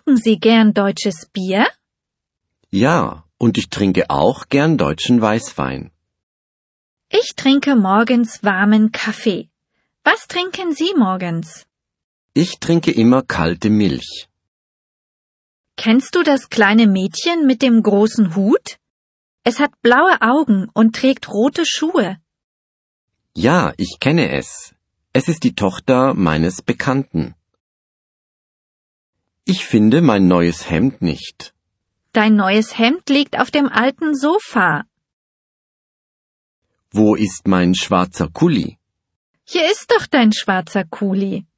Trinken Sie gern deutsches Bier? Ja, und ich trinke auch gern deutschen Weißwein. Ich trinke morgens warmen Kaffee. Was trinken Sie morgens? Ich trinke immer kalte Milch. Kennst du das kleine Mädchen mit dem großen Hut? Es hat blaue Augen und trägt rote Schuhe. Ja, ich kenne es. Es ist die Tochter meines Bekannten. Ich finde mein neues Hemd nicht. Dein neues Hemd liegt auf dem alten Sofa. Wo ist mein schwarzer Kuli? Hier ist doch dein schwarzer Kuli.